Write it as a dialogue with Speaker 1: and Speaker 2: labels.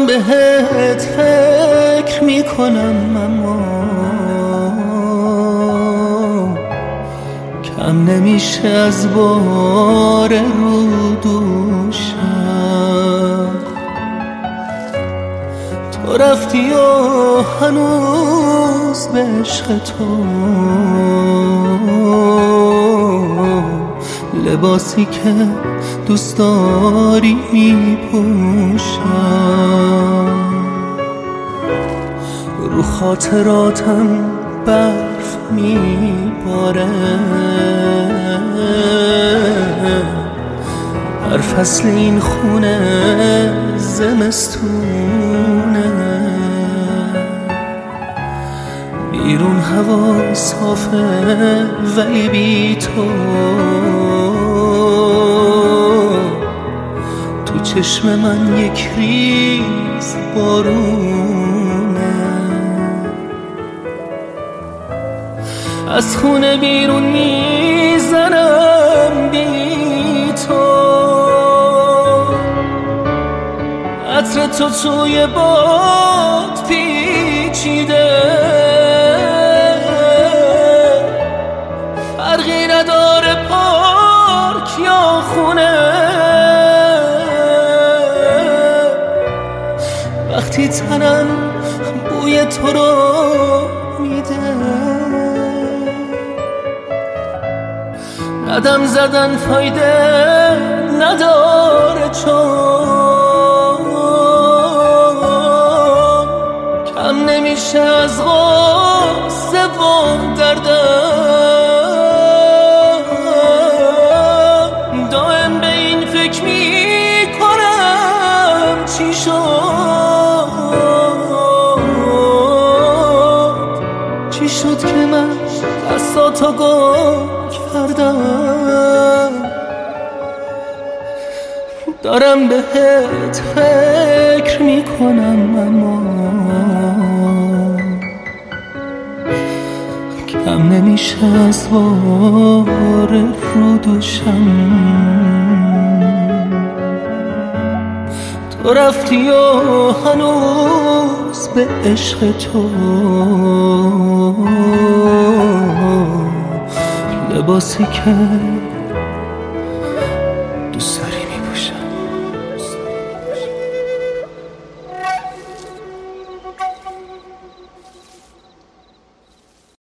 Speaker 1: بهت فکر میکنم اما کم نمیشه از بار رو دوشم. تو رفتی و هنوز به عشق تو لباسی که دوست داری میپوشم. رو خاطراتم برف میباره، هر فصل این خونه زمستونه. بیرون هوا صافه ولی بی تو چشم من یک ریز بارونه. از خونه بیرون میزنم بی تو، عطر تو توی باد پیچیده، فرقی نداره پارک یا خونه. وقتی تنم بوی تو رو میده، قدم زدن فایده نداره چون کم نمیشه از غصه و دردم. دائم به این فکر میکنم چی شد که من دستاتو گم کردم. دارم بهت فکر میکنم اما کم نمیشه از بار رو دوشم. تو رفتی و هنوز به عشق تو لباسی که